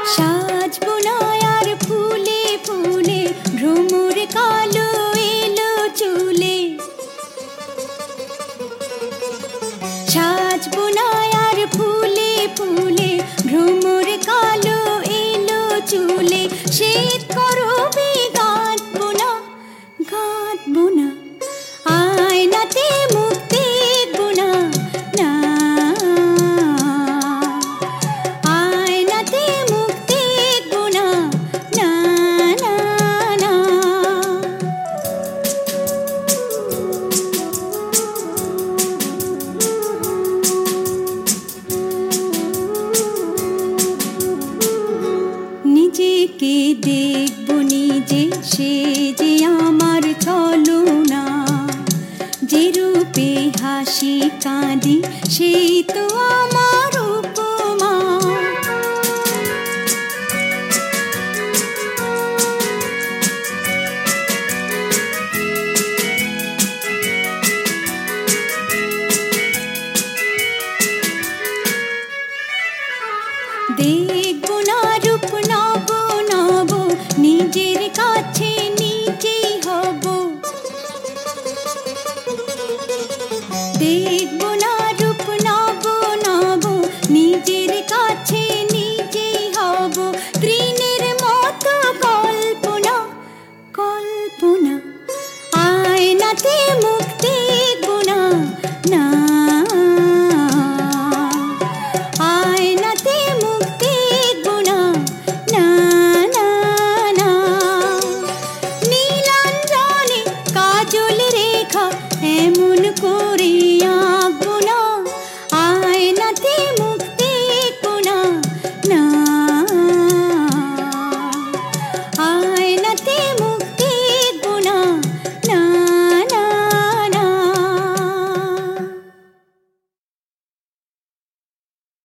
সাজবো না আর ফুলে ফুলে ভ্রমর কালো এলো চুলে। সাজবো না আর ফুলে ফুলে ভ্রমর কালো এলো চুলে। শীত করবে গাঁথবো না, গাঁথবো না, আয়নাতে মুখ দেখবো না, না, আয়নাতে মুখ দেখবো না, না, না, না। নিজেকে দেখবো নিজে, সে যে আমার ছলনা। যে রূপে হাসি কাঁদি সেই তো আমার